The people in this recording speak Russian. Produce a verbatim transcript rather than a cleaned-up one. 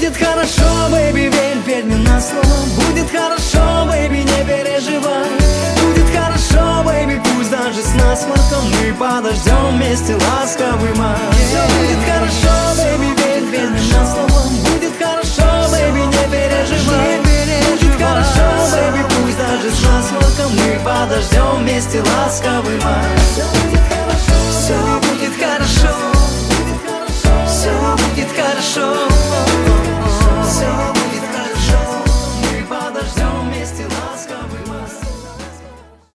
Будет хорошо, бэйби, верь, верь мне на слово. Будет хорошо, бэйби, не переживай. Будет хорошо, бэйби, пусть даже с насморком мы подождем вместе ласковый май. Все будет хорошо, бэйби, верь, верь мне на слово. Будет хорошо, бэйби, не переживай. Будет хорошо, бэйби, пусть даже с насморком мы подождем вместе ласковый май.